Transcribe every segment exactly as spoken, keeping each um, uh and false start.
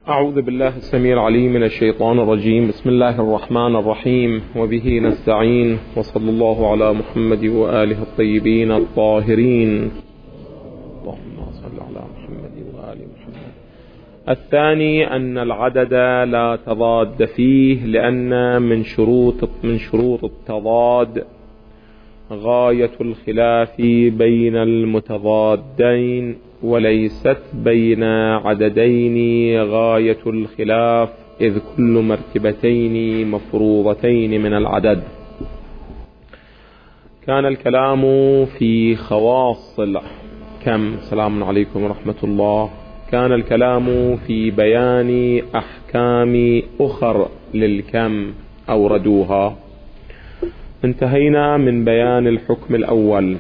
أعوذ بالله السميع العليم من الشيطان الرجيم. بسم الله الرحمن الرحيم، وبه نستعين، وصلى الله على محمد وآله الطيبين الطاهرين. اللهم صل على محمد وآل محمد. الثاني أن العدد لا تضاد فيه، لأن من شروط من شروط التضاد غاية الخلاف بين المتضادين، وليست بين عددين غاية الخلاف، إذ كل مرتبتين مفروضتين من العدد. كان الكلام في خواص الكم. سلام عليكم ورحمة الله. كان الكلام في بيان أحكام أخر للكم أوردوها. انتهينا من بيان الحكم الأول،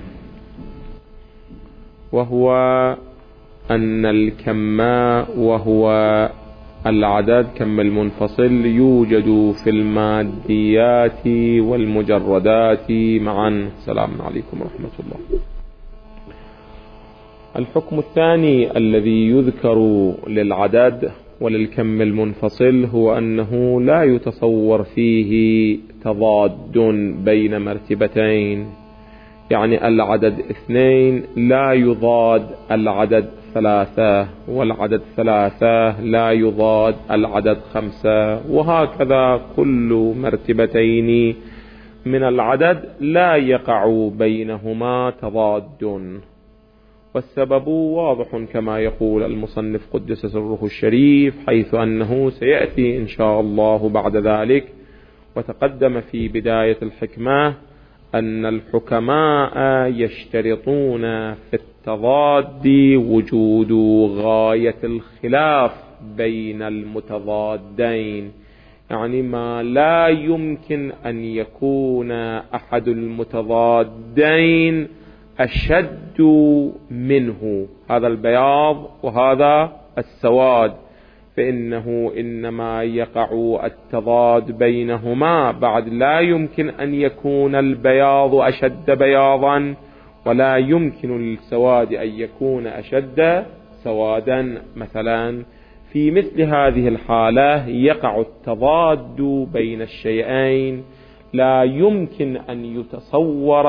وهو أن الكم وهو العدد كم المنفصل يوجد في الماديات والمجردات معا. سلام عليكم ورحمة الله. الحكم الثاني الذي يذكر للعدد وللكم المنفصل هو أنه لا يتصور فيه تضاد بين مرتبتين، يعني العدد اثنين لا يضاد العدد ثلاثة، والعدد ثلاثة لا يضاد العدد خمسة، وهكذا كل مرتبتين من العدد لا يقع بينهما تضاد. والسبب واضح كما يقول المصنف قدس سره الشريف، حيث أنه سيأتي إن شاء الله بعد ذلك. وتقدم في بداية الحكمة أن الحكماء يشترطون في التضاد وجود غاية الخلاف بين المتضادين، يعني ما لا يمكن أن يكون أحد المتضادين أشد منه، هذا البياض وهذا السواد، فإنه إنما يقع التضاد بينهما بعد لا يمكن أن يكون البياض أشد بياضا، ولا يمكن للسواد أن يكون أشد سوادا. مثلا في مثل هذه الحالة يقع التضاد بين الشيئين، لا يمكن أن يتصور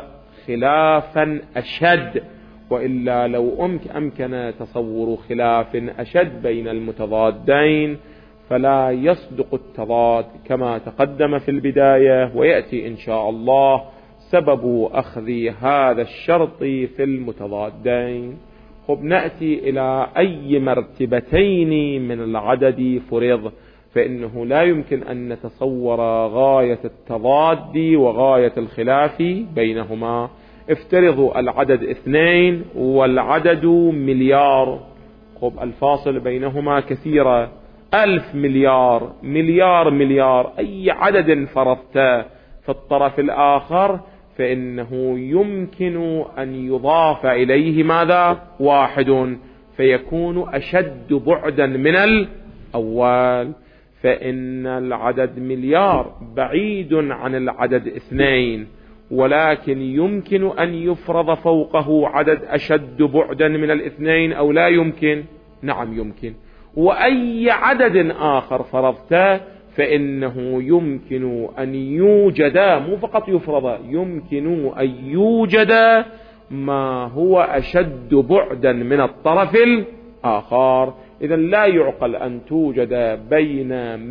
خلافا أشد، وإلا لو أمكن تصور خلاف أشد بين المتضادين فلا يصدق التضاد كما تقدم في البداية، ويأتي إن شاء الله سبب أخذ هذا الشرط في المتضادين. خب نأتي إلى أي مرتبتين من العدد فرض، فإنه لا يمكن أن نتصور غاية التضاد وغاية الخلاف بينهما. افترضوا العدد اثنين والعدد مليار، خب الفاصل بينهما كثيرة، ألف مليار، مليار مليار، أي عدد فرضت في الطرف الآخر فإنه يمكن أن يضاف إليه ماذا؟ واحد، فيكون أشد بعدا من الأول. فإن العدد مليار بعيد عن العدد اثنين، ولكن يمكن أن يفرض فوقه عدد أشد بعدا من الاثنين أو لا يمكن؟ نعم يمكن. وأي عدد آخر فرضته فإنه يمكن أن يوجد، مو فقط يفرض، يمكن أن يوجد ما هو أشد بعدا من الطرف الآخر. إذن لا يعقل أن توجد بين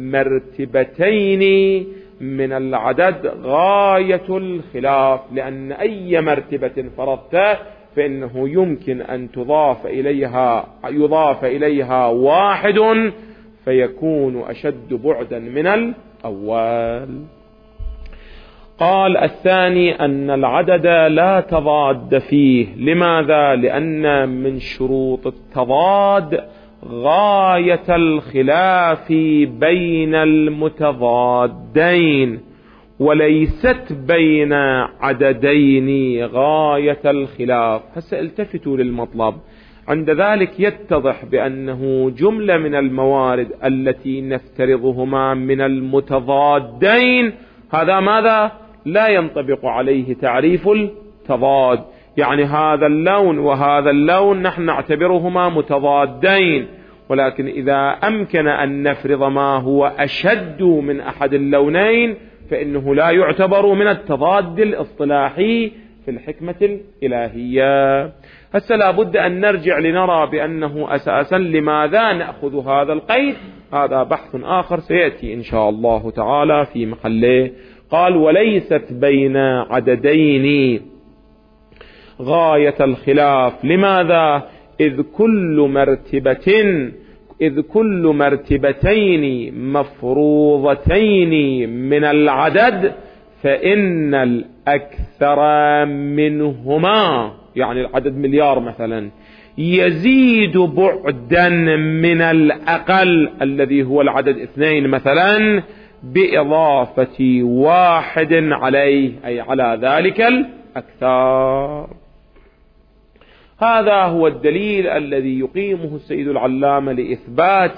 مرتبتين من العدد غاية الخلاف، لأن أي مرتبة فرضت فإنه يمكن أن تضاف إليها يضاف إليها واحد فيكون أشد بعدا من الأول. قال الثاني أن العدد لا تضاد فيه. لماذا؟ لأن من شروط التضاد غاية الخلاف بين المتضادين، وليست بين عددين غاية الخلاف. هسه التفتوا للمطلب. عند ذلك يتضح بأنه جملة من الموارد التي نفترضهما من المتضادين هذا ماذا؟ لا ينطبق عليه تعريف التضاد، يعني هذا اللون وهذا اللون نحن نعتبرهما متضادين، ولكن إذا أمكن أن نفرض ما هو أشد من أحد اللونين فإنه لا يعتبر من التضاد الاصطلاحي في الحكمة الإلهية. هسه لابد أن نرجع لنرى بأنه أساسا لماذا نأخذ هذا القيد، هذا بحث آخر سيأتي إن شاء الله تعالى في محله. قال: وليست بين عددين غاية الخلاف. لماذا؟ إذ كل مرتبة إذ كل مرتبتين مفروضتين من العدد فإن الأكثر منهما، يعني العدد مليار مثلا، يزيد بعدا من الأقل الذي هو العدد اثنين مثلا بإضافة واحد عليه، أي على ذلك الأكثر. هذا هو الدليل الذي يقيمه السيد العلامة لإثبات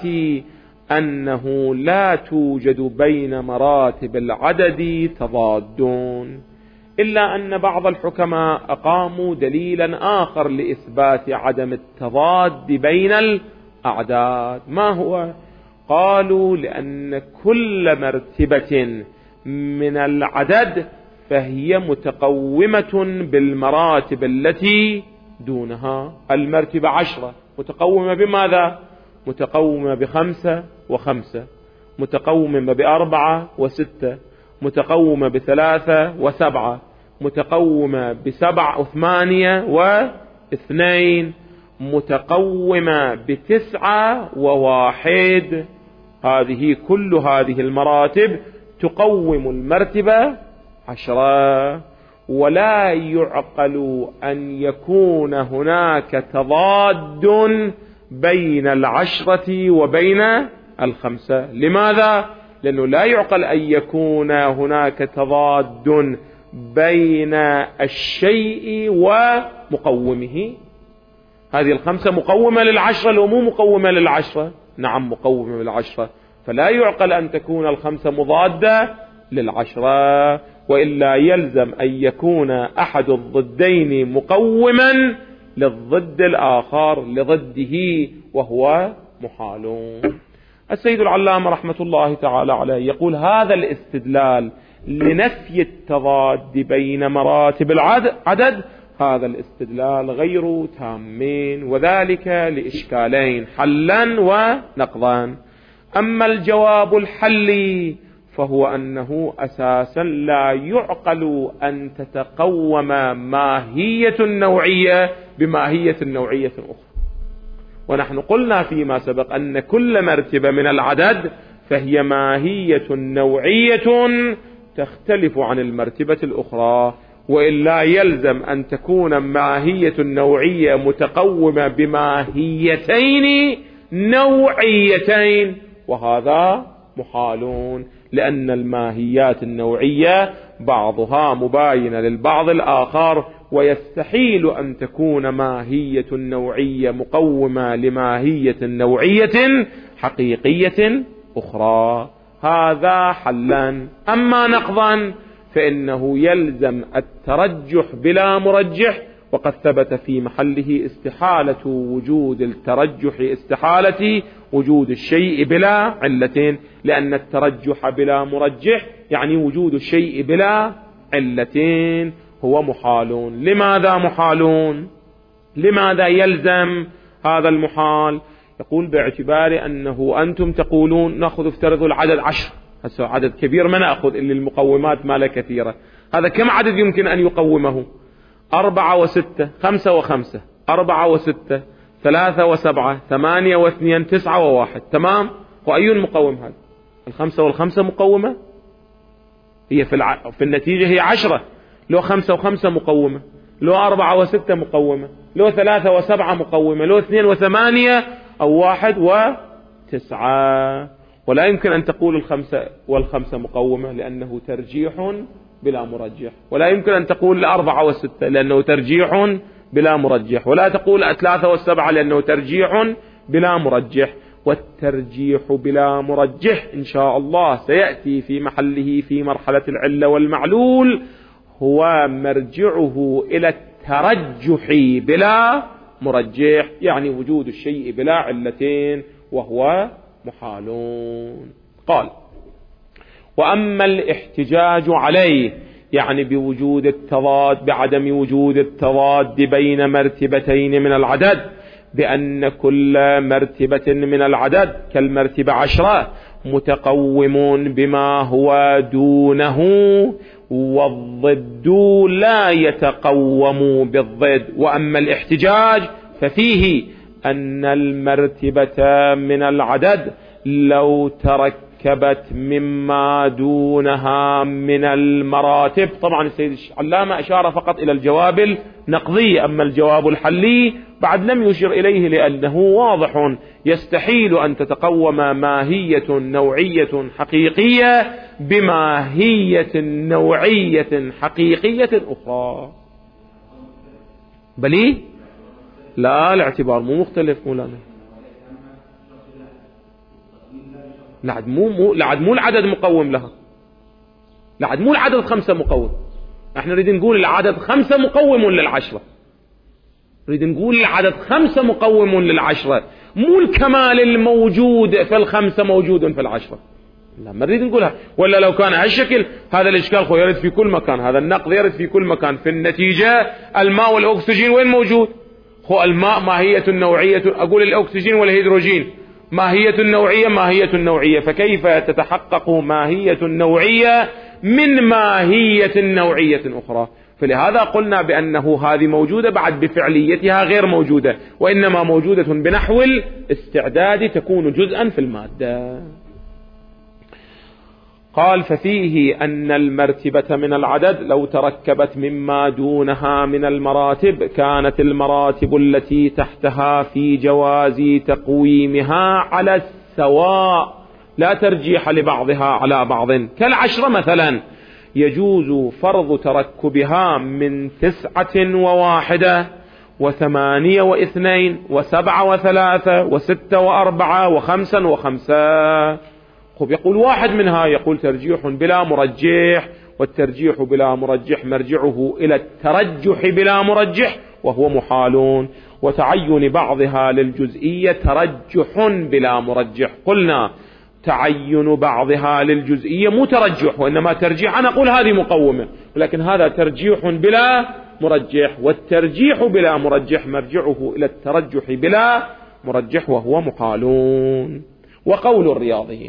أنه لا توجد بين مراتب العدد تضاد، إلا أن بعض الحكماء أقاموا دليلا آخر لإثبات عدم التضاد بين الأعداد. ما هو؟ قالوا: لأن كل مرتبة من العدد فهي متقومة بالمراتب التي دونها. المرتبة عشرة متقومة بماذا؟ متقومة بخمسة وخمسة، متقومة بأربعة وستة، متقومة بثلاثة وسبعة، متقومة بسبعة وثمانية واثنين، متقومة بتسعة وواحد. هذه كل هذه المراتب تقوم المرتبة عشرة، ولا يعقل أن يكون هناك تضاد بين العشرة وبين الخمسة. لماذا؟ لأنه لا يعقل أن يكون هناك تضاد بين الشيء ومقومه. هذه الخمسة مقومة للعشرة لو مو مقومة للعشرة؟ نعم مقومة للعشرة، فلا يعقل أن تكون الخمسة مضادة للعشرة، وإلا يلزم أن يكون أحد الضدين مقوما للضد الآخر لضده، وهو محال. السيد العلامة رحمة الله تعالى عليه يقول: هذا الاستدلال لنفي التضاد بين مراتب العدد هذا الاستدلال غير تامين، وذلك لإشكالين: حلا ونقضا. أما الجواب الحلي فهو أنه أساسا لا يعقل أن تتقوم ماهية النوعية بماهية النوعية أخرى. ونحن قلنا فيما سبق أن كل مرتبة من العدد فهي ماهية نوعية تختلف عن المرتبة الأخرى، وإلا يلزم أن تكون ماهية النوعية متقومة بماهيتين نوعيتين، وهذا محالون، لأن الماهيات النوعية بعضها مباينة للبعض الآخر، ويستحيل أن تكون ماهية النوعية مقومة لماهية نوعية حقيقية أخرى. هذا حلا. أما نقضا فإنه يلزم الترجح بلا مرجح، وقد ثبت في محله استحالة وجود الترجح استحالة وجود الشيء بلا علتين، لأن الترجح بلا مرجح يعني وجود الشيء بلا علتين هو محالون. لماذا محالون؟ لماذا يلزم هذا المحال؟ يقول: باعتبار أنه أنتم تقولون نأخذ افترضوا العدد عشر، هذا عدد كبير ما نأخذ إلا المقومات ما له كثيرة. هذا كم عدد يمكن أن يقومه؟ أربعة وستة، خمسة وخمسة، أربعة وستة، ثلاثة وسبعة، ثمانية واثنين، تسعة وواحد. تمام؟ وأي مقوم هذا؟ الخمسة والخمسة مقومة؟ هي في, الع... في النتيجة هي عشرة. لو خمسة وخمسة مقومة، لو أربعة وستة مقومة، لو ثلاثة وسبعة مقومة، لو اثنين وثمانية أو واحد وتسعة. ولا يمكن أن تقول الخمسة والخمسة مقومة لأنه ترجيح بلا مرجح، ولا يمكن أن تقول الأربعة والستة لأنه ترجيح بلا مرجح، ولا تقول الثلاثة والسبعة لأنه ترجيح بلا مرجح. والترجيح بلا مرجح إن شاء الله سيأتي في محله في مرحلة العلة والمعلول، هو مرجعه إلى الترجح بلا مرجح، يعني وجود الشيء بلا علتين، وهو محالون. قال: وأما الاحتجاج عليه، يعني بوجود التضاد، بعدم وجود التضاد بين مرتبتين من العدد، بأن كل مرتبة من العدد كالمرتبة عشرة متقوم بما هو دونه، والضد لا يتقوم بالضد. وأما الاحتجاج ففيه أن المرتبة من العدد لو تركبت مما دونها من المراتب، طبعا السيد العلامة أشار فقط إلى الجواب النقضي، أما الجواب الحلي بعد لم يشر إليه، لأنه واضح يستحيل أن تتقوم ماهية نوعية حقيقية بماهية نوعية حقيقية أخرى. بلي لا، الاعتبار مو مختلف مولانا. لعد مو مو لعد مو العدد مقوم لها، لعد مو العدد خمسة مقوم. احنا نريد نقول العدد خمسة مقوم للعشرة، نريد نقول العدد خمسة مقوم للعشرة، مو الكمال الموجود في الخمسة موجود في العشرة. لا، ما نريد نقولها، ولا لو كان هالشكل هذا الإشكال خو يرد في كل مكان، هذا النقد يرد في كل مكان. في النتيجة الماء والأكسجين وين موجود؟ خو الماء ماهية النوعية، أقول الأكسجين والهيدروجين ماهية النوعية ماهية النوعية، فكيف تتحقق ماهية النوعية من ماهية نوعية أخرى؟ فلهذا قلنا بأنه هذه موجودة بعد بفعليتها غير موجودة، وإنما موجودة بنحو الاستعداد، تكون جزءا في المادة. قال: ففيه أن المرتبة من العدد لو تركبت مما دونها من المراتب كانت المراتب التي تحتها في جواز تقويمها على السواء، لا ترجيح لبعضها على بعض. كالعشرة مثلا يجوز فرض تركبها من تسعة وواحدة وثمانية واثنين وسبعة وثلاثة وستة وأربعة وخمسا وخمسة. خب يقول واحد منها يقول ترجيح بلا مرجح، والترجيح بلا مرجح مرجعه إلى الترجح بلا مرجح وهو محالون، وتعين بعضها للجزئية ترجح بلا مرجح. قلنا تعين بعضها للجزئية مترجح، وإنما ترجيح أنا أقول هذه مقومة، ولكن هذا ترجيح بلا مرجح، والترجيح بلا مرجح مرجعه إلى الترجح بلا مرجح وهو محالون. وقول الرياضيين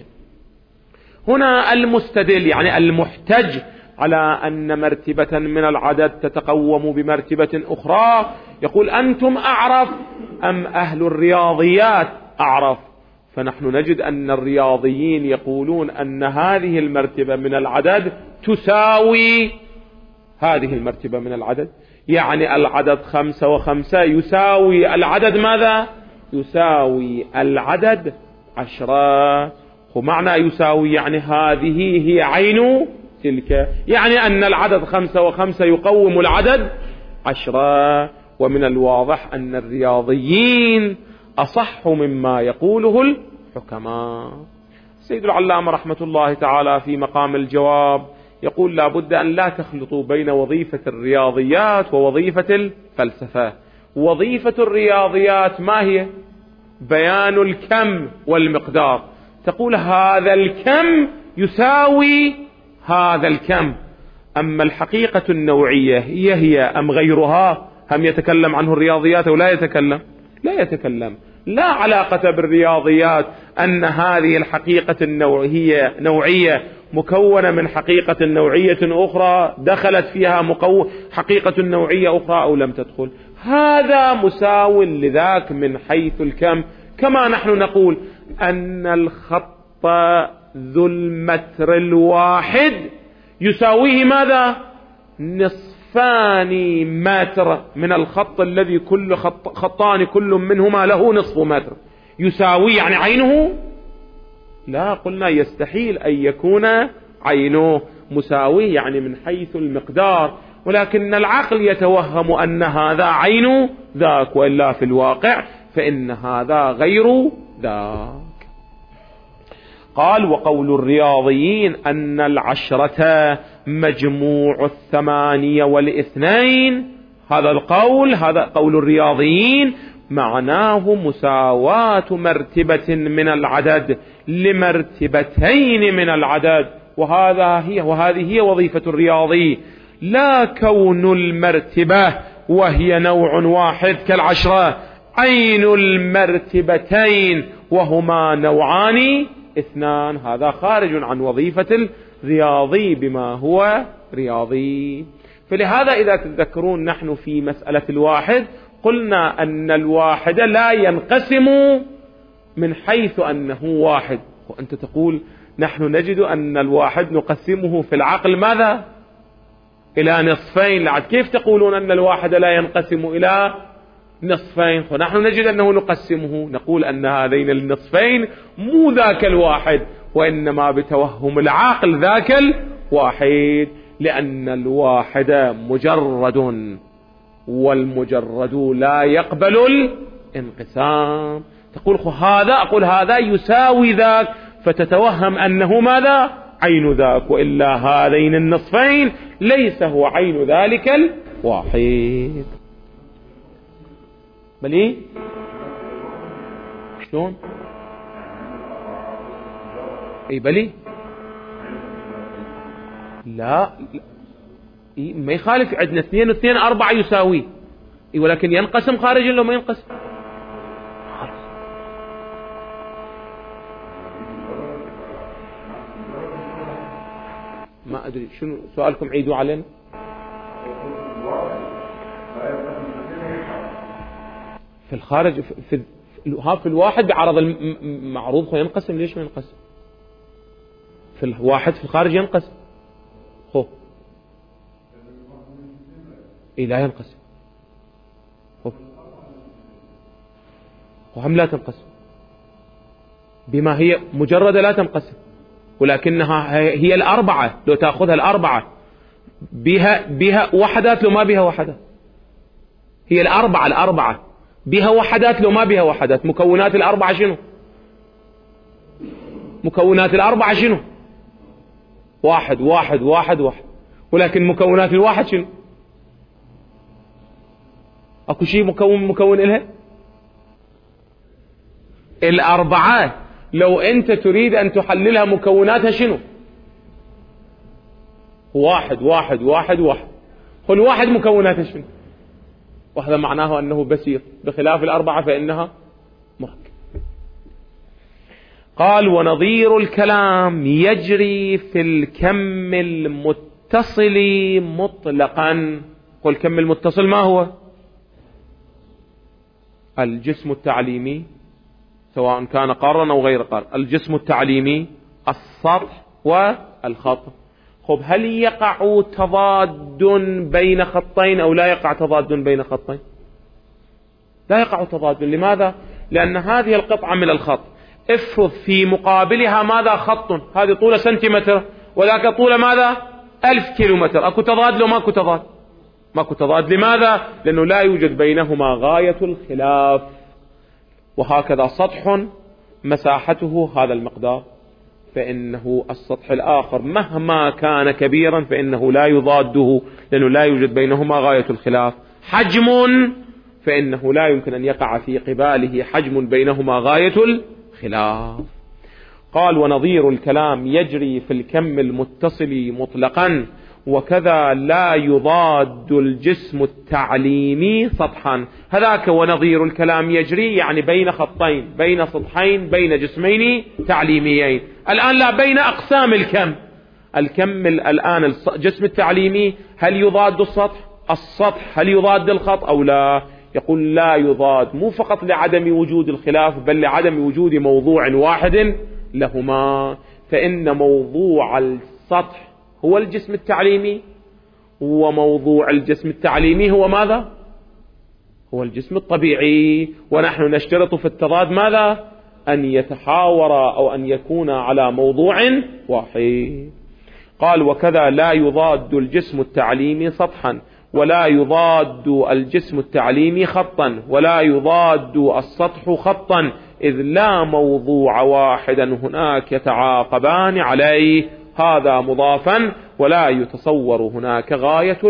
هنا المستدل يعني المحتج على أن مرتبة من العدد تتقوم بمرتبة أخرى يقول: أنتم أعرف أم أهل الرياضيات أعرف؟ فنحن نجد أن الرياضيين يقولون أن هذه المرتبة من العدد تساوي هذه المرتبة من العدد، يعني العدد خمسة وخمسة يساوي العدد ماذا؟ يساوي العدد عشرة. ومعنى يساوي يعني هذه هي عين تلك، يعني أن العدد خمسة وخمسة يقوم العدد عشرة. ومن الواضح أن الرياضيين أصح مما يقوله الحكماء. السيد العلامة رحمة الله تعالى في مقام الجواب يقول: لا بد أن لا تخلطوا بين وظيفة الرياضيات ووظيفة الفلسفة. وظيفة الرياضيات ما هي؟ بيان الكم والمقدار، تقول هذا الكم يساوي هذا الكم. أما الحقيقة النوعية هي هي أم غيرها؟ هم يتكلم عنه الرياضيات أو لا يتكلم؟ لا يتكلم. لا علاقة بالرياضيات أن هذه الحقيقة النوعية نوعية مكونة من حقيقة نوعية أخرى دخلت فيها مكون حقيقة نوعية أخرى أو لم تدخل، هذا مساو لذاك من حيث الكم. كما نحن نقول أن الخط ذو المتر الواحد يساويه ماذا؟ نصفان متر من الخط الذي كل خط خطان كل منهما له نصف متر، يساوي يعني عينه؟ لا، قلنا يستحيل أن يكون عينه مساوي يعني من حيث المقدار، ولكن العقل يتوهم أن هذا عين ذاك، وإلا في الواقع فإن هذا غير ذاك. قال: وقول الرياضيين أن العشرة مجموع الثمانية والاثنين، هذا القول هذا قول الرياضيين معناه مساواة مرتبة من العدد لمرتبتين من العدد، وهذا هي وهذه هي وظيفة الرياضي، لا كون المرتبة وهي نوع واحد كالعشرة عين المرتبتين وهما نوعان اثنان، هذا خارج عن وظيفة الرياضي بما هو رياضي. فلهذا إذا تذكرون نحن في مسألة الواحد قلنا أن الواحد لا ينقسم من حيث أنه واحد، وأنت تقول نحن نجد أن الواحد نقسمه في العقل ماذا؟ إلى نصفين. لعد كيف تقولون أن الواحد لا ينقسم إلى نصفين؟ ونحن نجد أنه نقسمه، نقول أن هذين النصفين مو ذاك الواحد، وإنما بتوهم العقل ذاك الواحد، لأن الواحد مجرد، والمجرد لا يقبل الانقسام. تقول هذا، أقول هذا يساوي ذاك، فتتوهم أنه ماذا؟ عين ذاك، وإلا هذين النصفين ليس هو عين ذلك الواحد. بلي شلون؟ اي بلي لا, لا. إيه ما يخالف، عندنا اثنين واثنين أربعة يساوي، إيه ولكن ينقسم خارجا لو ما ينقسم ما أدري شنو سؤالكم، عيدوا علينا. في الخارج في ها في الواحد بعرض المعروض خو ينقسم، ليش ما ينقسم؟ في الواحد في الخارج ينقسم خو إيه لا ينقسم، خو وهم لا تنقسم بما هي مجردة لا تنقسم، ولكنها هي الأربعة، لو تأخذها الأربعة بها بها وحدات لو ما بها وحدات، هي الأربعة الأربعة بها وحدات لو ما بها وحدات. مكونات الأربعة شنو؟ مكونات الأربعة شنو؟ واحد واحد واحد واحد، ولكن مكونات الواحد شنو؟ أكو شيء مكون مكون إلها؟ الأربعة لو أنت تريد أن تحللها مكوناتها شنو؟ واحد واحد واحد واحد، قل واحد مكوناتها شنو؟ وهذا معناه أنه بسيط، بخلاف الأربعة فإنها مركب. قال ونظير الكلام يجري في الكم المتصل مطلقا. قل الكم المتصل ما هو؟ الجسم التعليمي سواء كان قارا أو غير قار، الجسم التعليمي، السطح والخط. خب هل يقع تضاد بين خطين أو لا يقع تضاد بين خطين؟ لا يقع تضاد. لماذا؟ لأن هذه القطعة من الخط افرض في مقابلها ماذا؟ خط، هذه طول سنتيمتر وذاك طول ماذا؟ ألف كيلومتر، أكو تضاد لو ماكو تضاد؟ ماكو تضاد. لماذا؟ لأنه لا يوجد بينهما غاية الخلاف. وهكذا سطح مساحته هذا المقدار، فإنه السطح الآخر مهما كان كبيرا فإنه لا يضاده، لأنه لا يوجد بينهما غاية الخلاف. حجم، فإنه لا يمكن أن يقع في قباله حجم بينهما غاية الخلاف. قال ونظير الكلام يجري في الكم المتصل مطلقا، وكذا لا يضاد الجسم التعليمي سطحا. هذاك ونظير الكلام يجري يعني بين خطين، بين سطحين، بين جسمين تعليميين. الآن لا، بين أقسام الكم. الكم الآن الجسم التعليمي هل يضاد السطح؟ السطح هل يضاد الخط أو لا؟ يقول لا يضاد، مو فقط لعدم وجود الخلاف بل لعدم وجود موضوع واحد لهما. فإن موضوع السطح هو الجسم التعليمي، وموضوع الجسم التعليمي هو ماذا؟ هو الجسم الطبيعي. ونحن نشترط في التضاد ماذا؟ أن يتحاور أو أن يكون على موضوع واحد. قال وكذا لا يضاد الجسم التعليمي سطحا، ولا يضاد الجسم التعليمي خطا، ولا يضاد السطح خطا، إذ لا موضوع واحدا هناك يتعاقبان عليه. هذا مضافا ولا يتصور هناك غاية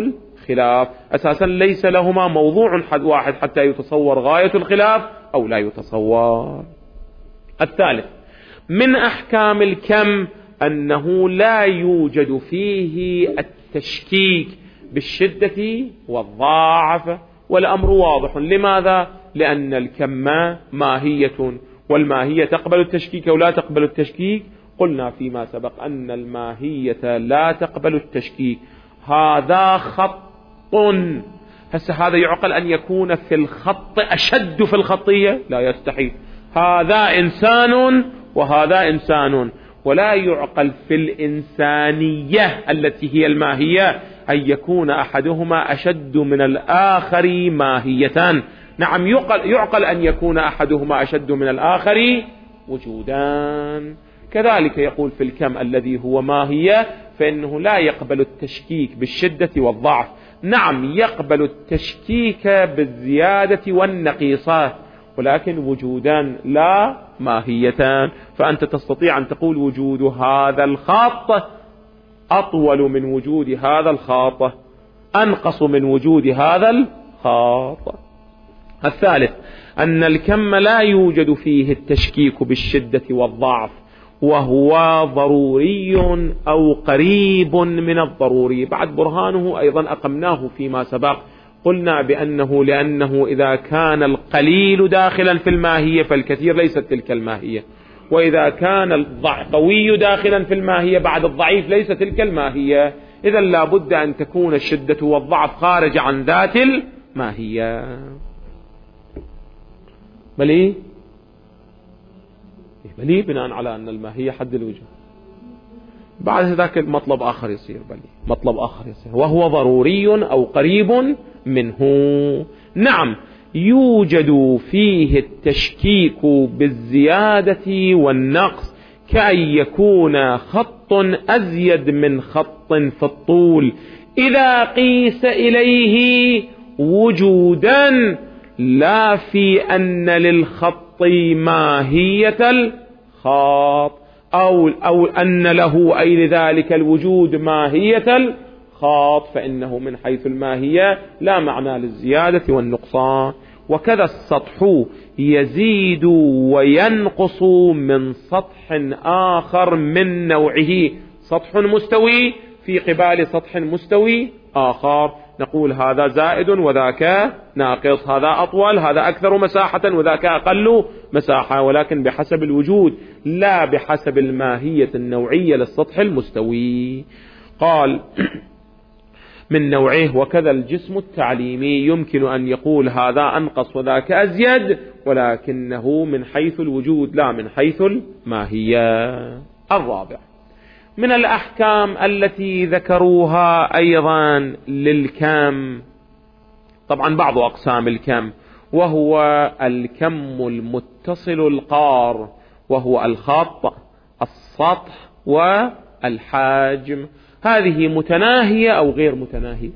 الخلاف أساسا ليس لهما موضوع حد واحد حتى يتصور غاية الخلاف أو لا يتصور. الثالث من أحكام الكم أنه لا يوجد فيه التشكيك بالشدة والضعف، والأمر واضح. لماذا؟ لأن الكم ماهية، والماهية تقبل التشكيك أو لا تقبل التشكيك. قلنا فيما سبق أن الماهية لا تقبل التشكيك. هذا خط، هسه هذا يعقل أن يكون في الخط أشد في الخطية؟ لا يستحيل. هذا إنسان وهذا إنسان، ولا يعقل في الإنسانية التي هي الماهية أن يكون أحدهما أشد من الآخر ماهية. نعم يعقل, يعقل أن يكون أحدهما أشد من الآخر وجودان. كذلك يقول في الكم الذي هو ماهية فإنه لا يقبل التشكيك بالشدة والضعف. نعم يقبل التشكيك بالزيادة والنقيصات، ولكن وجودان لا ماهيتان. فأنت تستطيع أن تقول وجود هذا الخط أطول من وجود هذا الخط، أنقص من وجود هذا الخط. الثالث أن الكم لا يوجد فيه التشكيك بالشدة والضعف، وهو ضروري أو قريب من الضروري. بعد برهانه أيضا أقمناه فيما سبق، قلنا بأنه لأنه إذا كان القليل داخلا في الماهية فالكثير ليست تلك الماهية، وإذا كان القوي داخلا في الماهية بعد الضعيف ليس تلك الماهية. إذا لابد أن تكون الشدة والضعف خارج عن ذات الماهية. بلي بلي بناء على أن الماهية حد الوجود. بعد ذاك مطلب آخر يصير، بلي مطلب آخر يصير وهو ضروري أو قريب منه. نعم يوجد فيه التشكيك بالزيادة والنقص، كأن يكون خط أزيد من خط في الطول إذا قيس إليه وجودا، لا في أن للخط ماهية الخط أو, أو أن له أي لذلك الوجود ماهية الخط، فإنه من حيث الماهية لا معنى للزيادة والنقصان. وكذا السطح يزيد وينقص من سطح آخر من نوعه، سطح مستوي في قبال سطح مستوي آخر، نقول هذا زائد وذاك ناقص، هذا أطول هذا أكثر مساحة وذاك أقل مساحة، ولكن بحسب الوجود لا بحسب الماهية النوعية للسطح المستوي. قال من نوعه. وكذا الجسم التعليمي يمكن أن يقول هذا أنقص وذاك أزيد، ولكنه من حيث الوجود لا من حيث الماهية. الرابع من الأحكام التي ذكروها أيضا للكم، طبعا بعض أقسام الكم، وهو الكم المتصل القار، وهو الخط السطح والحجم. هذه متناهية أو غير متناهية؟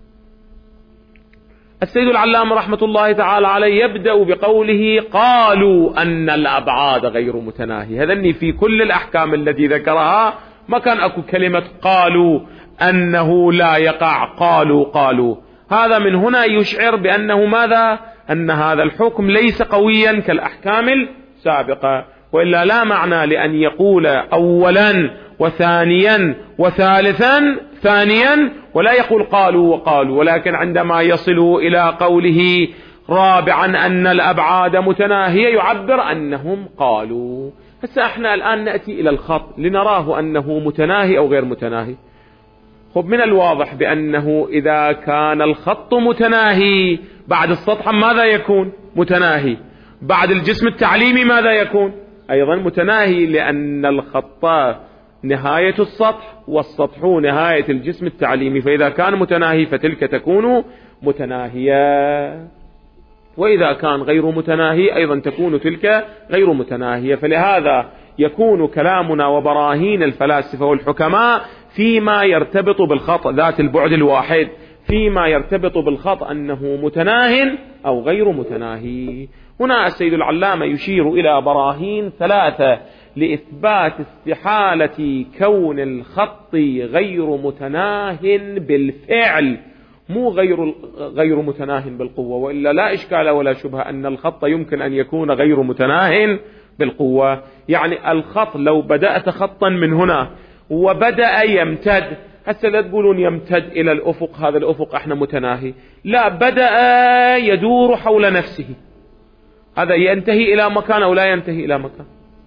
السيد العلامة رحمة الله تعالى عليه يبدأ بقوله قالوا أن الأبعاد غير متناهية. هذني في كل الأحكام التي ذكرها ما كان أكو كلمة قالوا أنه لا يقع، قالوا قالوا. هذا من هنا يشعر بأنه ماذا؟ أن هذا الحكم ليس قويا كالأحكام السابقة، وإلا لا معنى لأن يقول أولا وثانيا وثالثا ثانيا ولا يقول قالوا وقالوا، ولكن عندما يصلوا إلى قوله رابعا أن الأبعاد متناهية يعبر أنهم قالوا. هسه احنا الآن نأتي إلى الخط لنراه أنه متناهي أو غير متناهي. خب من الواضح بأنه إذا كان الخط متناهي بعد السطح ماذا يكون؟ متناهي. بعد الجسم التعليمي ماذا يكون؟ أيضا متناهي، لأن الخط نهاية السطح والسطح نهاية الجسم التعليمي، فإذا كان متناهي فتلك تكون متناهية، وإذا كان غير متناهي أيضا تكون تلك غير متناهية. فلهذا يكون كلامنا وبراهين الفلاسفة والحكماء فيما يرتبط بالخط ذات البعد الواحد، فيما يرتبط بالخط أنه متناه أو غير متناهي. هنا السيد العلامة يشير إلى براهين ثلاثة لإثبات استحالة كون الخط غير متناه بالفعل، مو غير غير متناه بالقوة، وإلا لا إشكال ولا شبهة أن الخط يمكن أن يكون غير متناه بالقوة. يعني الخط لو بدأت خطا من هنا وبدأ يمتد، هسه لا تقولون يمتد إلى الأفق، هذا الأفق احنا متناهي، لا، بدأ يدور حول نفسه، هذا ينتهي إلى مكان أو لا ينتهي إلى مكان.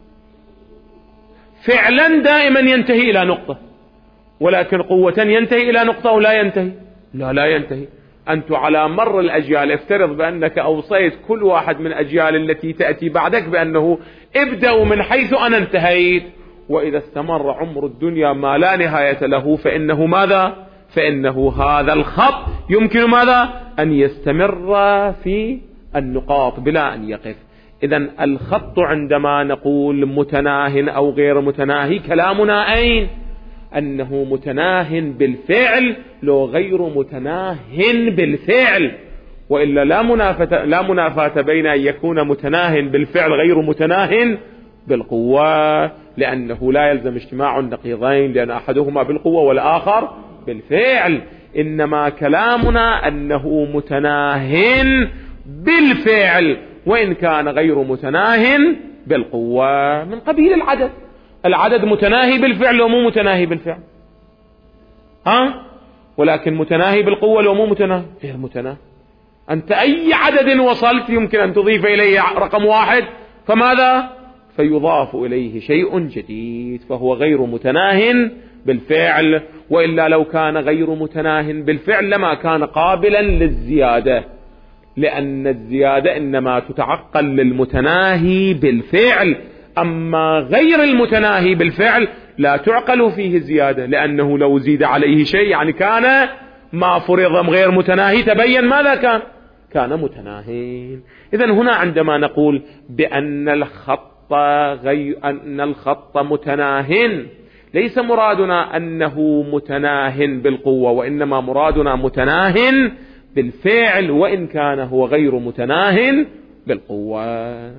فعلا دائما ينتهي إلى نقطة، ولكن قوة ينتهي إلى نقطة ولا ينتهي، لا لا ينتهي. أنت على مر الأجيال افترض بأنك أوصيت كل واحد من أجيال التي تأتي بعدك بأنه ابدأوا من حيث أنا انتهيت، وإذا استمر عمر الدنيا ما لا نهاية له فإنه ماذا؟ فإنه هذا الخط يمكن ماذا؟ أن يستمر في النقاط بلا أن يقف. إذن الخط عندما نقول متناه أو غير متناهي كلامنا أين؟ أنه متناه بالفعل لو غير متناه بالفعل، وإلا لا منافاة لا منافاة بين أن يكون متناه بالفعل غير متناه بالقوة، لأنه لا يلزم اجتماع النقيضين، لأن أحدهما بالقوة والآخر بالفعل. إنما كلامنا أنه متناه بالفعل وإن كان غير متناه بالقوة، من قبيل العدد. العدد متناهي بالفعل ومو متناهي بالفعل، ها؟ ولكن متناهي بالقوة لو مو متناهي غير متناهي. أنت أي عدد وصلت يمكن أن تضيف إليه رقم واحد، فماذا؟ فيضاف إليه شيء جديد، فهو غير متناه بالفعل. وإلا لو كان غير متناه بالفعل لما كان قابلا للزيادة، لأن الزيادة إنما تتعقل للمتناهي بالفعل، أما غير المتناهي بالفعل لا تعقل فيه زيادة، لأنه لو زيد عليه شيء يعني كان ما فرض غير متناهي تبين ماذا كان؟ كان متناهي. إذن هنا عندما نقول بأن الخط غير أن الخط متناه، ليس مرادنا أنه متناه بالقوة، وإنما مرادنا متناه بالفعل وإن كان هو غير متناه بالقوة.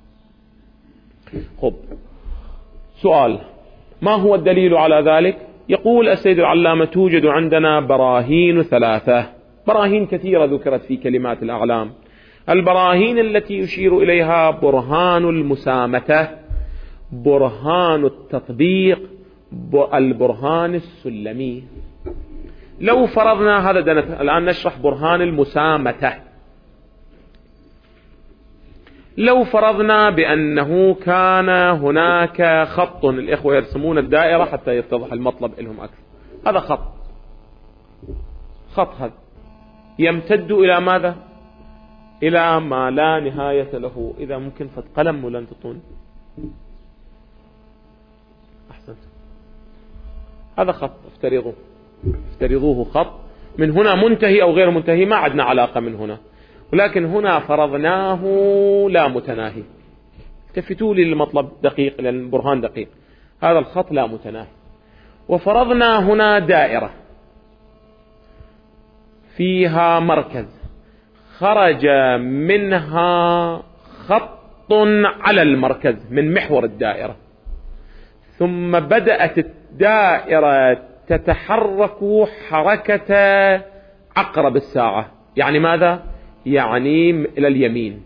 خب، سؤال: ما هو الدليل على ذلك؟ يقول السيد العلامة: توجد عندنا براهين ثلاثة، براهين كثيرة ذكرت في كلمات الأعلام. البراهين التي يشير إليها برهان المسامة، برهان التطبيق، البرهان السلمي. لو فرضنا هذا دنت الآن نشرح برهان المسامة. لو فرضنا بأنه كان هناك خط، الإخوة يرسمون الدائرة حتى يتضح المطلب لهم أكثر. هذا خط، خط هذا يمتد إلى ماذا؟ إلى ما لا نهاية له. إذا ممكن فت قلم ولن تطون. أحسنت. هذا خط افترضوه افترضوه خط من هنا منتهي أو غير منتهي، ما عندنا علاقة من هنا، ولكن هنا فرضناه لا متناهي. التفتوا لي المطلب دقيق لأن البرهان دقيق. هذا الخط لا متناهي، وفرضنا هنا دائرة فيها مركز، خرج منها خط على المركز من محور الدائرة، ثم بدأت الدائرة تتحرك حركة عقرب الساعة. يعني ماذا؟ يعني إلى اليمين.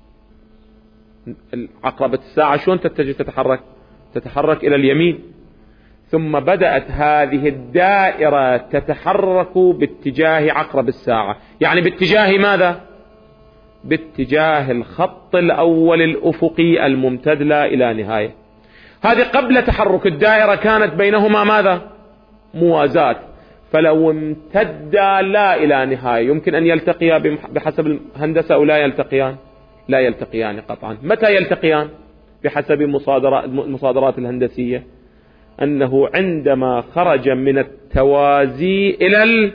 عقربة الساعة شلون تتجه تتحرك؟ تتحرك إلى اليمين. ثم بدأت هذه الدائرة تتحرك باتجاه عقرب الساعة، يعني باتجاه ماذا؟ باتجاه الخط الأول الأفقي الممتد لا إلى نهاية. هذه قبل تحرك الدائرة كانت بينهما ماذا؟ موازاة. فلو امتدا لا إلى نهاية يمكن أن يلتقيا بحسب الهندسة أو لا يلتقيان؟ لا يلتقيان قطعا. متى يلتقيان؟ بحسب المصادرات الهندسية، أنه عندما خرج من التوازي إلى ال...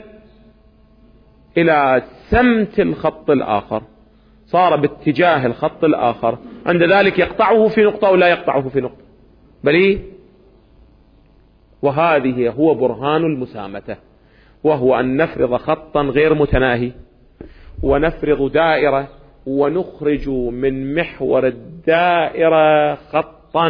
إلى سمت الخط الآخر، صار باتجاه الخط الآخر، عند ذلك يقطعه في نقطة أو لا يقطعه في نقطة؟ بل وهذه هو برهان المسامة، وهو أن نفرض خطا غير متناهي ونفرض دائرة ونخرج من محور الدائرة خطا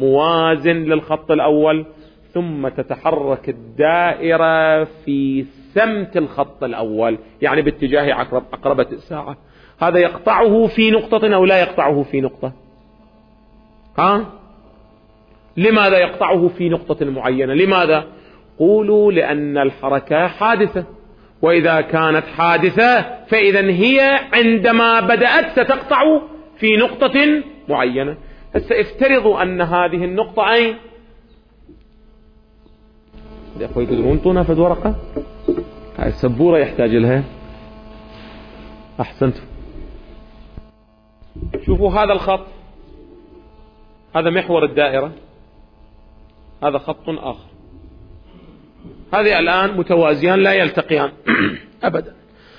موازن للخط الأول، ثم تتحرك الدائرة في سمت الخط الأول، يعني باتجاه عقرب عقربة الساعة، هذا يقطعه في نقطة أو لا يقطعه في نقطة؟ ها؟ لماذا يقطعه في نقطة معينة؟ لماذا؟ قولوا لأن الحركة حادثة، وإذا كانت حادثة فإذا هي عندما بدأت ستقطع في نقطة معينة. هسه افترضوا أن هذه النقطة أين؟ يا أخوي تدرون تونا فد ورقة، هاي السبورة يحتاج لها. أحسنتم. شوفوا هذا الخط، هذا محور الدائرة، هذا خط آخر، هذه الآن متوازيان لا يلتقيان أبدا.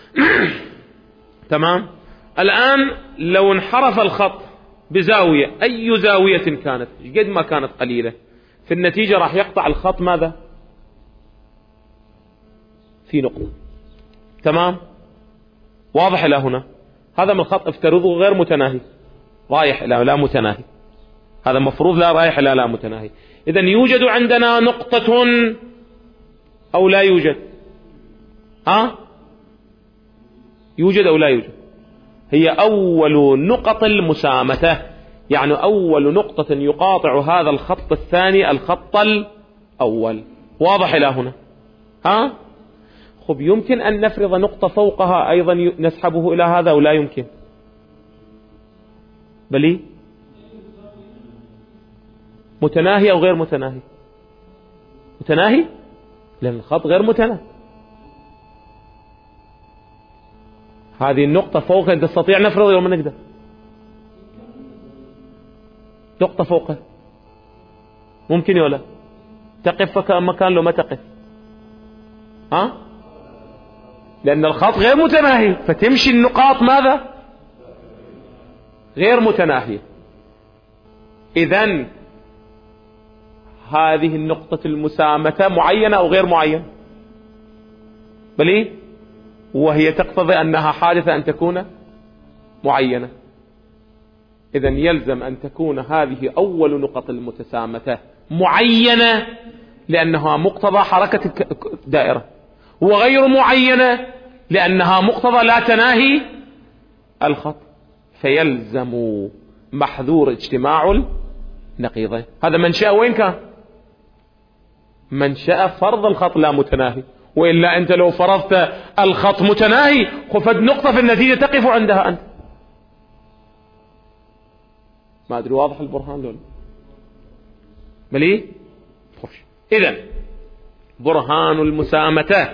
تمام. الآن لو انحرف الخط بزاوية، أي زاوية كانت قد ما كانت قليلة، في النتيجة راح يقطع الخط ماذا؟ في نقطة. تمام. واضح إلى هنا؟ هذا من الخط افترضه غير متناهي، رايح إلى لا متناهي، هذا مفروض لا رايح إلى لا متناهي. إذن يوجد عندنا نقطة أو لا يوجد؟ ها؟ يوجد أو لا يوجد؟ هي أول نقط المسامة، يعني أول نقطة يقاطع هذا الخط الثاني الخط الأول. واضح إلى هنا؟ ها؟ خب يمكن أن نفرض نقطة فوقها أيضا نسحبه إلى هذا ولا يمكن؟ بلي متناهي أو غير متناهي؟ متناهي، لأن الخط غير متناهي. هذه النقطة فوق تستطيع نفرض يوم نقدر نقطة فوقه ممكن ولا تقف فك مكان لو ما تقف؟ ها؟ لأن الخط غير متناهي، فتمشي النقاط ماذا؟ غير متناهية. إذن هذه النقطة المسامة معينة أو غير معينة؟ بلي، وهي تقتضي أنها حادثة أن تكون معينة. إذن يلزم أن تكون هذه أول نقط المتسامة معينة لأنها مقتضى حركة الدائرة، وغير معينة لأنها مقتضى لا تناهي الخط، فيلزم محذور اجتماع النقيضين. هذا منشأ وين كان؟ منشأ فرض الخط لا متناهي، وإلا أنت لو فرضت الخط متناهي خفت نقطة في النتيجة تقف عندها أنت. ما أدري واضح البرهان لون ملي؟ إذن برهان المسامة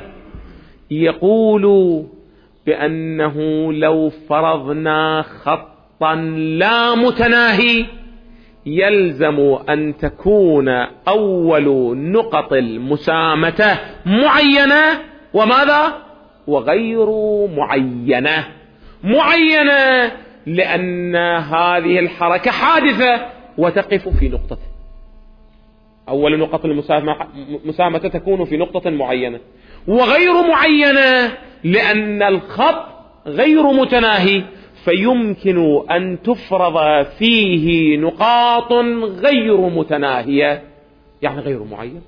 يقول بأنه لو فرضنا خطا لا متناهي يلزم أن تكون أول نقط المسامة معينة، وماذا؟ وغير معينة. معينة لأن هذه الحركة حادثة وتقف في نقطة، أول نقط المسامة تكون في نقطة معينة، وغير معينة لأن الخط غير متناهي، فيمكن أن تفرض فيه نقاط غير متناهية، يعني غير معين.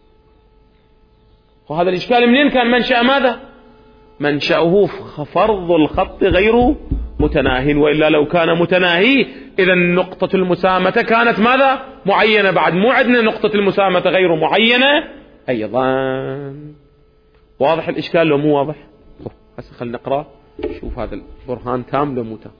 وهذا الإشكال منين كان منشأ ماذا؟ منشأه فرض الخط غير متناهي، وإلا لو كان متناهي إذا نقطة المسامة كانت ماذا؟ معينة. بعد مو عندنا نقطة المسامة غير معينة أيضا. واضح الإشكال لو مو واضح؟ هسه خلنا نقرأ شوف هذا البرهان تام لو مو تام.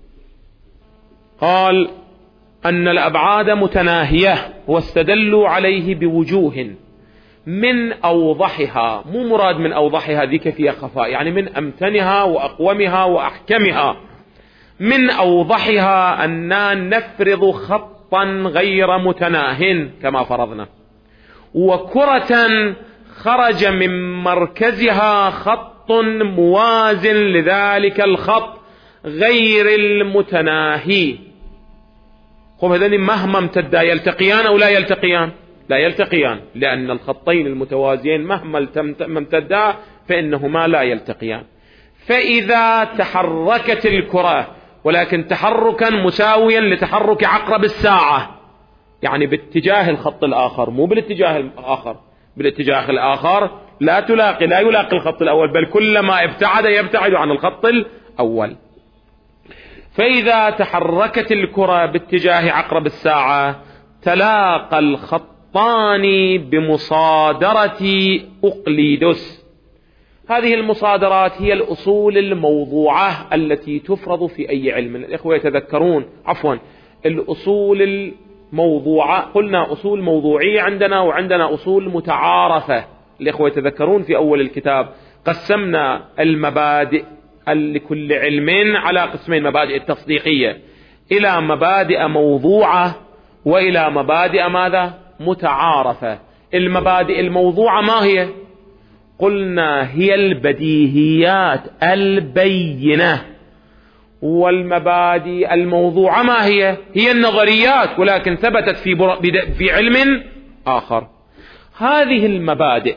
قال أن الأبعاد متناهية واستدلوا عليه بوجوه من أوضحها، مو مراد من أوضحها ذيك فيها خفاء، يعني من أمتنها وأقومها وأحكمها. من أوضحها أن نفرض خطا غير متناه كما فرضنا، وكرة خرج من مركزها خط موازن لذلك الخط غير المتناهي. خب هذين مهما امتدا يلتقيان أو لا يلتقيان؟ لا يلتقيان، لأن الخطين المتوازيين مهما امتدا فإنهما لا يلتقيان. فإذا تحركت الكرة، ولكن تحركا مساويا لتحرك عقرب الساعة، يعني باتجاه الخط الآخر، مو بالاتجاه الآخر، بالاتجاه الآخر، لا تلاقي لا يلاقي الخط الأول، بل كلما ابتعد يبتعد عن الخط الأول. فإذا تحركت الكرة باتجاه عقرب الساعة تلاقى الخطان بمصادرة أقليدس. هذه المصادرات هي الأصول الموضوعة التي تفرض في أي علم. الإخوة يتذكرون عفوا الأصول الموضوعة، قلنا أصول موضوعية عندنا وعندنا أصول متعارفة. الإخوة يتذكرون في أول الكتاب قسمنا المبادئ لكل علم على قسمين: مبادئ التصديقية إلى مبادئ موضوعة وإلى مبادئ ماذا؟ متعارفة. المبادئ الموضوعة ما هي؟ قلنا هي البديهيات البينة. والمبادئ الموضوعة ما هي؟ هي النظريات ولكن ثبتت في, في علم آخر. هذه المبادئ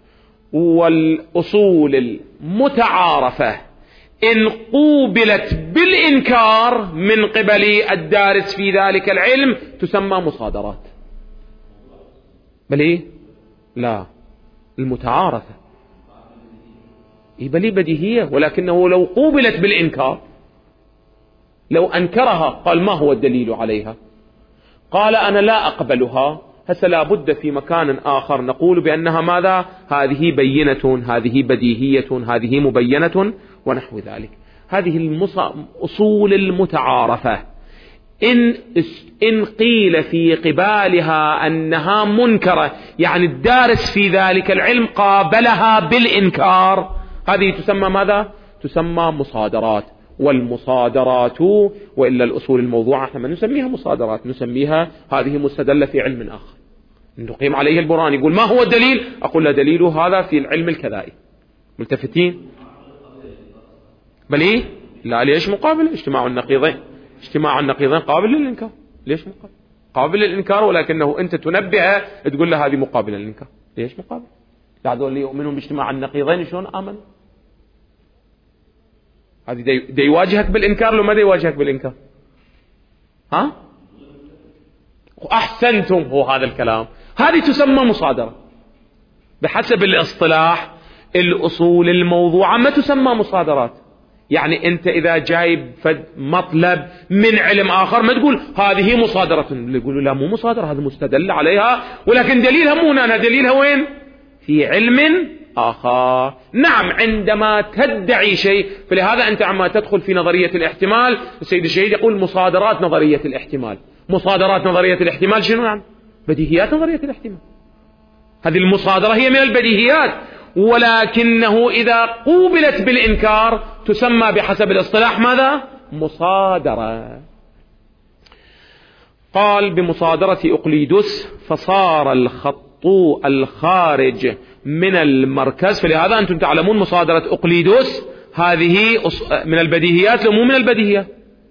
والأصول المتعارفة إن قوبلت بالإنكار من قبل الدارس في ذلك العلم تسمى مصادرات. بل إيه؟ لا، المتعارفة بل بديهية، ولكنه لو قوبلت بالإنكار، لو أنكرها قال ما هو الدليل عليها؟ قال أنا لا أقبلها، هسه لا بد في مكان آخر نقول بأنها ماذا؟ هذه بينة، هذه بديهية، هذه مبينة ونحو ذلك. هذه الأصول المتعارفة إن, إن قيل في قبالها أنها منكرة، يعني الدارس في ذلك العلم قابلها بالإنكار، هذه تسمى ماذا؟ تسمى مصادرات. والمصادرات وإلا الأصول الموضوعة احنا ما نسميها مصادرات، نسميها هذه مستدلة في علم آخر نقيم عليه البرهان. يقول ما هو الدليل؟ أقول له دليله هذا في العلم الكذائي. ملتفتين؟ بل إيه؟ لا، ليش مقابل؟ اجتماع النقيضين. اجتماع النقيضين قابل للإنكار. ليش مقابل؟ قابل للإنكار، ولكنه أنت تنبه تقول له هذه مقابلة للإنكار. ليش مقابل؟ بعض اللي يؤمنون باجتماع النقيضين شلون آمن؟ هذه دي, دي يواجهك بالإنكار لو ما دي يواجهك بالإنكار؟ ها؟ أحسنتم، هو هذا الكلام. هذه تسمى مصادرة بحسب الاصطلاح. الأصول الموضوعة ما تسمى مصادرات. يعني أنت إذا جايب مطلب من علم آخر ما تقول هذه مصادرة، يقولوا لا مو مصادرة، هذا مستدل عليها ولكن دليلها مو هنا، دليلها وين؟ في علم آخر. نعم، عندما تدعي شيء، فلهذا أنت عما تدخل في نظرية الاحتمال السيد الشهيد يقول مصادرات نظرية الاحتمال. مصادرات نظرية الاحتمال شنو يعني؟ بديهيات نظرية الاحتمال. هذه المصادرة هي من البديهيات، ولكنه إذا قوبلت بالإنكار تسمى بحسب الاصطلاح ماذا؟ مصادرة. قال بمصادرة أقليدس فصار الخط الخارج من المركز. فلهذا أنتم تعلمون مصادرة أقليدس هذه من البديهيات لو مو من البديهيات؟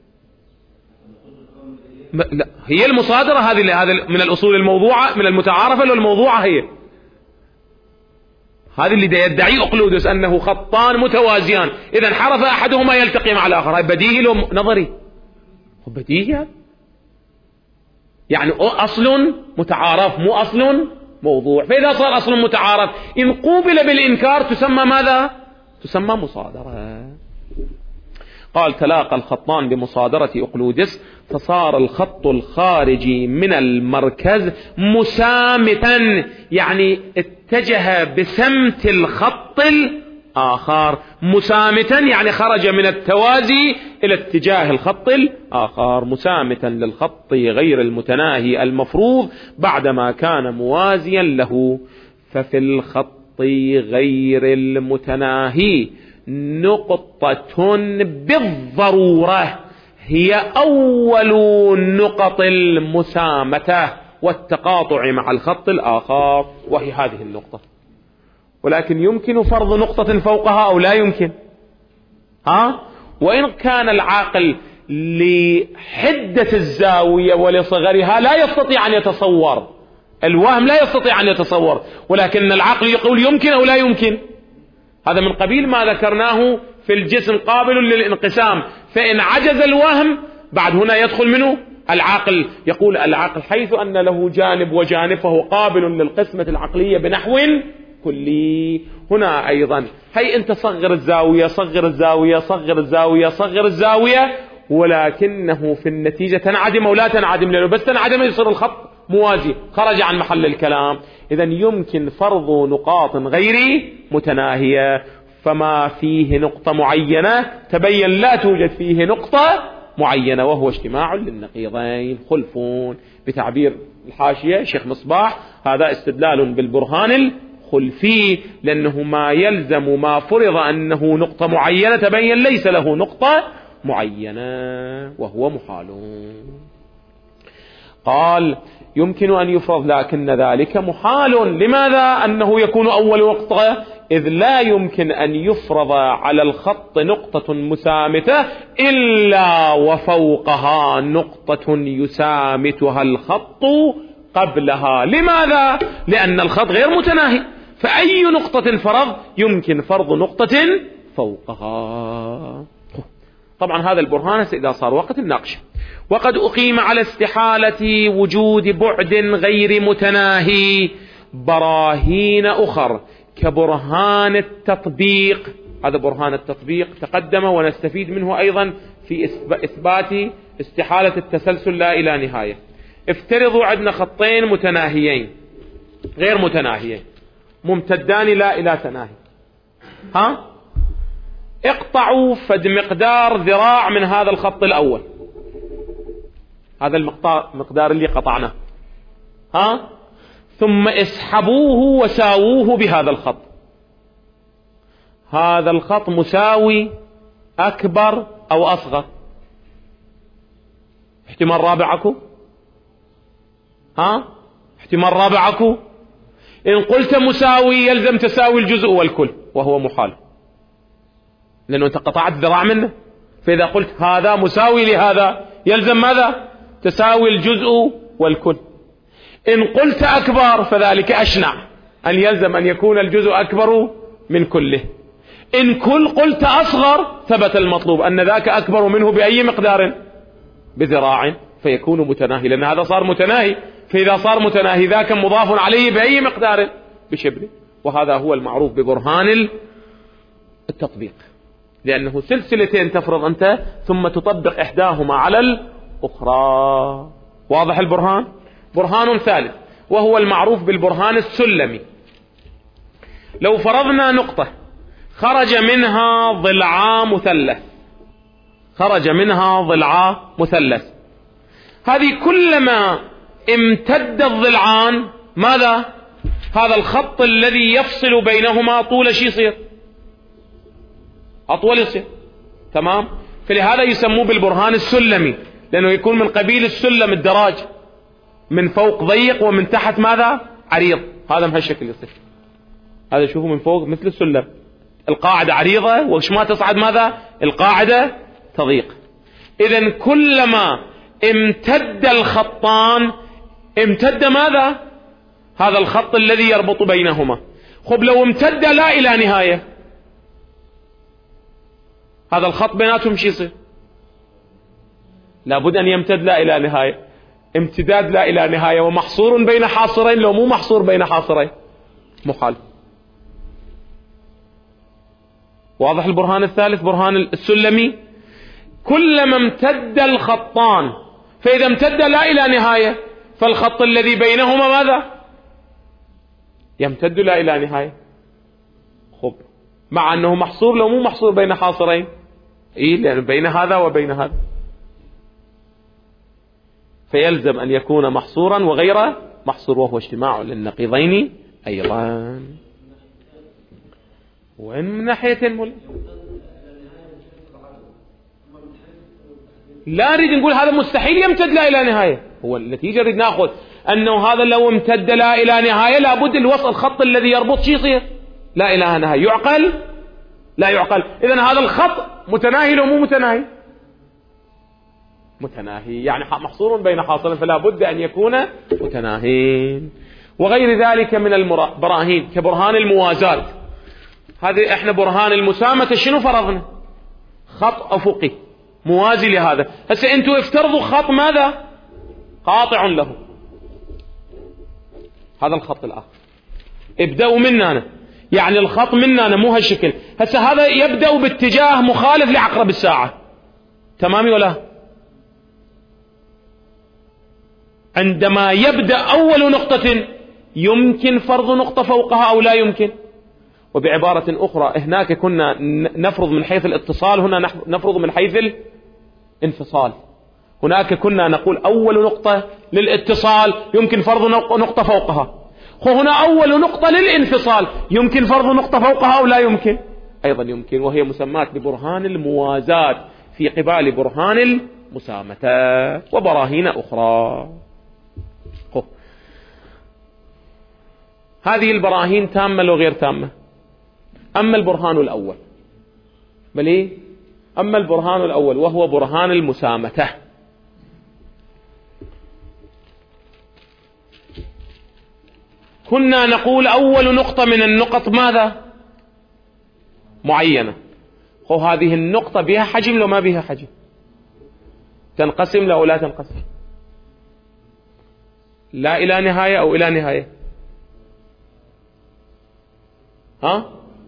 لا، هي المصادرة هذه هذه من الأصول الموضوعة، من المتعارفة لو الموضوعة هي هذه اللي يدعي أقليدس أنه خطان متوازيان، إذا انحرف أحدهما يلتقي مع الآخر. هاي بديهي لو نظري؟ هو بديهي، يعني أصل متعارف مو أصل موضوع. فإذا صار أصل متعارف إن قوبل بالإنكار تسمى ماذا؟ تسمى مصادرة. قال تلاقى الخطان بمصادرة أقليدس فصار الخط الخارجي من المركز مسامتا، يعني اتجه بسمت الخط الآخر. مسامتا يعني خرج من التوازي إلى اتجاه الخط الآخر، مسامتا للخط غير المتناهي المفروض بعدما كان موازيا له. ففي الخط غير المتناهي نقطة بالضرورة هي أول نقط المسامة والتقاطع مع الخط الآخر، وهي هذه النقطة. ولكن يمكن فرض نقطة فوقها أو لا يمكن، ها؟ وإن كان العاقل لحدة الزاوية ولصغرها لا يستطيع أن يتصور، الوهم لا يستطيع أن يتصور، ولكن العقل يقول يمكن أو لا يمكن. هذا من قبيل ما ذكرناه في الجسم قابل للانقسام، فإن عجز الوهم بعد هنا يدخل منه العقل. يقول العقل حيث أن له جانب وجانب فهو قابل للقسمة العقلية بنحو كلي. هنا أيضا هي أنت صغر الزاوية صغر الزاوية صغر الزاوية صغر الزاوية، ولكنه في النتيجة تنعدم أو لا تنعدم، لأنه بس تنعدم يصير الخط موازي خرج عن محل الكلام. إذا يمكن فرض نقاط غير متناهية، فما فيه نقطة معينة تبين لا توجد فيه نقطة معينة، وهو اجتماع للنقيضين خلفون. بتعبير الحاشية شيخ مصباح هذا استدلال بالبرهان الخلفي، لأنه ما يلزم ما فرض أنه نقطة معينة تبين ليس له نقطة معينة وهو محال. قال يمكن أن يفرض لكن ذلك محال. لماذا أنه يكون أول نقطة؟ إذ لا يمكن أن يفرض على الخط نقطة مسامتة إلا وفوقها نقطة يسامتها الخط قبلها. لماذا؟ لأن الخط غير متناهي، فأي نقطة فرض يمكن فرض نقطة فوقها. طبعا هذا البرهان إذا صار وقت الناقش. وقد أقيم على استحالة وجود بعد غير متناهي براهين أخر كبرهان التطبيق. هذا برهان التطبيق تقدم ونستفيد منه أيضا في إثبات استحالة التسلسل لا إلى نهاية. افترضوا عندنا خطين متناهيين غير متناهيين ممتدان لا إلى تناهي، ها اقطعوا فد مقدار ذراع من هذا الخط الأول، هذا المقدار اللي قطعناه، ها ثم اسحبوه وساووه بهذا الخط. هذا الخط مساوي أكبر أو أصغر؟ احتمال رابعكم، ها احتمال رابعكم. إن قلت مساوي يلزم تساوي الجزء والكل، وهو محال لأنه أنت قطعت ذراع منه. فإذا قلت هذا مساوي لهذا يلزم ماذا؟ تساوي الجزء والكل. إن قلت أكبر فذلك أشنع، أن يلزم أن يكون الجزء أكبر من كله. إن كل قلت أصغر ثبت المطلوب أن ذاك أكبر منه بأي مقدار؟ بذراع، فيكون متناهي، لأن هذا صار متناهي. فإذا صار متناهي ذاك مضاف عليه بأي مقدار؟ بشبه. وهذا هو المعروف ببرهان التطبيق، لأنه سلسلتين تفرض أنت ثم تطبق إحداهما على الأخرى. واضح البرهان؟ برهان ثالث وهو المعروف بالبرهان السلمي. لو فرضنا نقطة خرج منها ضلعا مثلث، خرج منها ضلعا مثلث، هذه كلما امتد الضلعان ماذا؟ هذا الخط الذي يفصل بينهما طول شي يصير أطول يصير، تمام؟ فلهذا يسموه بالبرهان السلمي، لأنه يكون من قبيل السلم الدراج، من فوق ضيق ومن تحت ماذا؟ عريض. هذا بهالشكل يصير، هذا شوفوا من فوق مثل السلم، القاعدة عريضة وش ما تصعد ماذا؟ القاعدة تضيق. إذن كلما امتد الخطان امتد ماذا؟ هذا الخط الذي يربط بينهما. خب لو امتد لا إلى نهاية، هذا الخط بيناتهم شي يصير؟ لابد أن يمتد لا إلى نهاية. امتداد لا إلى نهاية ومحصور بين حاصرين، لو مو محصور بين حاصرين محال. واضح البرهان الثالث برهان السلمي؟ كلما امتد الخطان، فإذا امتد لا إلى نهاية فالخط الذي بينهما ماذا؟ يمتد لا إلى نهاية. خب مع أنه محصور، لو مو محصور بين حاصرين، إيه لأن بين هذا وبين هذا، فيلزم أن يكون محصورا وغير محصور، وهو اجتماع للنقيضين أيضا. وإن من ناحية مل... لا نريد نقول هذا مستحيل يمتد لا إلى نهاية، هو النتيجة نريد نأخذ أنه هذا لو امتد لا إلى نهاية لابد الوصل الخط الذي يربط شي يصير لا إلى نهاية. يعقل؟ لا يعقل. إذن هذا الخط متناهي لو مو متناهي؟ متناهي، يعني محصور بين حاصلين، فلا بد أن يكون متناهين. وغير ذلك من البراهين كبرهان الموازاة. هذه احنا برهان المسامة شنو فرضنا؟ خط أفقي موازي لهذا. هسه انتوا افترضوا خط ماذا؟ قاطع له، هذا الخط الآخر ابدأوا مننا، يعني الخط مننا مو هالشكل. هسه هذا يبدأ باتجاه مخالف لعقرب الساعة، تمامي ولا؟ عندما يبدأ أول نقطة يمكن فرض نقطة فوقها أو لا يمكن. وبعبارة أخرى هناك كنا نفرض من حيث الاتصال، هنا نفرض من حيث الانفصال. هناك كنا نقول أول نقطة للاتصال يمكن فرض نقطة فوقها، هنا أول نقطة للانفصال يمكن فرض نقطة فوقها أو لا يمكن. أيضا يمكن، وهي مسماة ببرهان الموازاة في قبال برهان المسامة وبراهين أخرى. هذه البراهين تامة لو غير تامة. أما البرهان الأول بل إيه؟ أما البرهان الأول وهو برهان المسامة، كنا نقول أول نقطة من النقط ماذا؟ معينة. وهذه النقطة بها حجم لو ما بها حجم؟ تنقسم لو لا تنقسم؟ لا إلى نهاية أو إلى نهاية؟ ها؟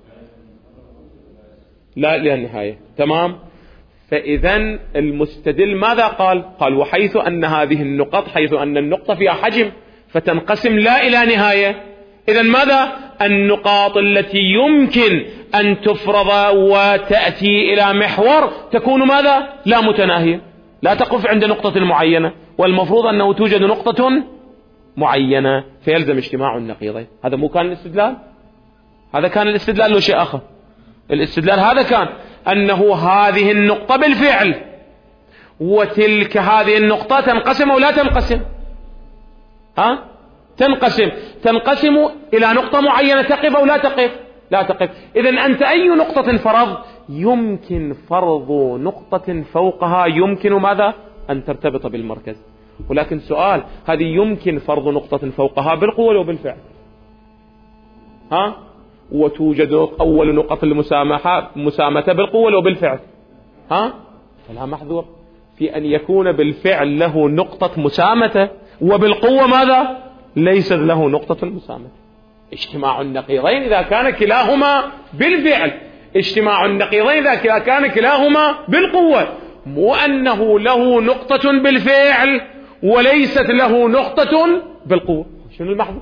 لا إلى النهاية، تمام. فإذا المستدل ماذا قال؟ قال وحيث أن هذه النقط، حيث أن النقطة فيها حجم فتنقسم لا إلى نهاية، إذا ماذا؟ النقاط التي يمكن أن تفرض وتأتي إلى محور تكون ماذا؟ لا متناهية، لا تقف عند نقطة معينة، والمفروض أنه توجد نقطة معينة فيلزم اجتماع النقيضين. هذا مو كان الاستدلال؟ هذا كان الاستدلال لو شيء آخر. الاستدلال هذا كان أنه هذه النقطة بالفعل وتلك هذه النقطة تنقسم أو لا تنقسم؟ ها؟ تنقسم. تنقسم إلى نقطة معينة تقف أو لا تقف؟ لا تقف. إذن أنت أي نقطة فرض يمكن فرض نقطة فوقها يمكن ماذا؟ أن ترتبط بالمركز. ولكن سؤال، هذه يمكن فرض نقطة فوقها بالقوة أو بالفعل؟ ها؟ وتوجد أول نقط المسامحة مسامة بالقوة أو بالفعل؟ ها؟ فلا محذور في أن يكون بالفعل له نقطة مسامة وبالقوة ماذا؟ ليس له نقطة المسامة. اجتماع النقيضين إذا كان كلاهما بالفعل، اجتماع النقيضين إذا كان كلاهما بالقوة، مو أنه له نقطة بالفعل وليست له نقطة بالقوة. شنو المحذور؟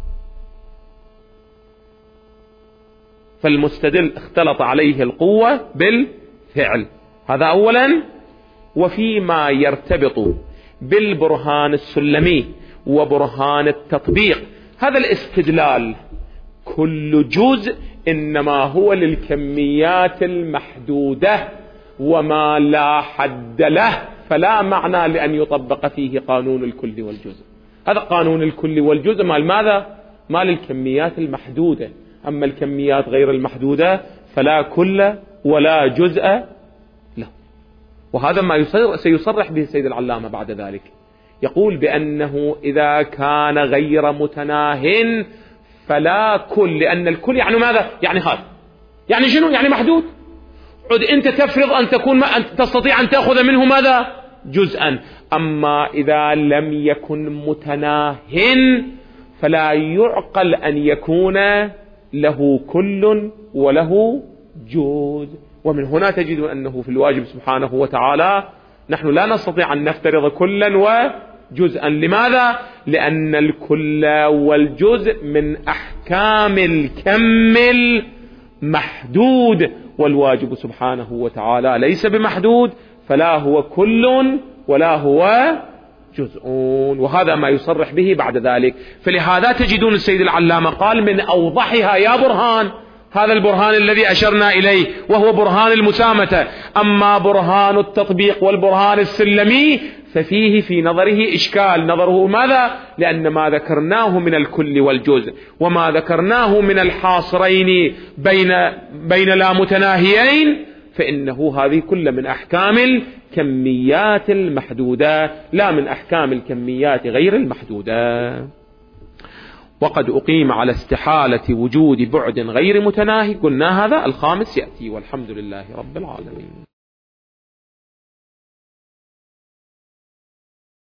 فالمستدل اختلط عليه القوة بالفعل، هذا أولا. وفيما يرتبط بالبرهان السلمي وبرهان التطبيق، هذا الاستدلال كل جزء إنما هو للكميات المحدودة وما لا حد له، فلا معنى لأن يطبق فيه قانون الكل والجزء. هذا قانون الكل والجزء مال ماذا؟ مال الكميات المحدودة. أما الكميات غير المحدودة فلا كل ولا جزء له. وهذا ما سيصرح به السيد العلامة بعد ذلك، يقول بأنه إذا كان غير متناه فلا كل، لأن الكل يعني ماذا؟ يعني هذا يعني شنو؟ يعني محدود. عد أنت تفرض أن تكون ما أن تستطيع أن تأخذ منه ماذا؟ جزءا. أما إذا لم يكن متناه فلا يعقل أن يكون له كل وله جزء. ومن هنا تجد أنه في الواجب سبحانه وتعالى نحن لا نستطيع أن نفترض كلا وجزءا. لماذا؟ لأن الكل والجزء من أحكام الكم المحدود، والواجب سبحانه وتعالى ليس بمحدود، فلا هو كل ولا هو جزء. وهذا ما يصرح به بعد ذلك. فلهذا تجدون السيد العلامة قال من أوضحها يا برهان، هذا البرهان الذي أشرنا إليه وهو برهان المسامة. أما برهان التطبيق والبرهان السلمي ففيه في نظره إشكال. نظره ماذا؟ لأن ما ذكرناه من الكل والجزء وما ذكرناه من الحاصرين بين, بين لا متناهيين فإنه هذه كل من أحكام الكميات المحدودة لا من أحكام الكميات غير المحدودة. وقد أقيم على استحالة وجود بعد غير متناهي، قلنا هذا الخامس يأتي، والحمد لله رب العالمين.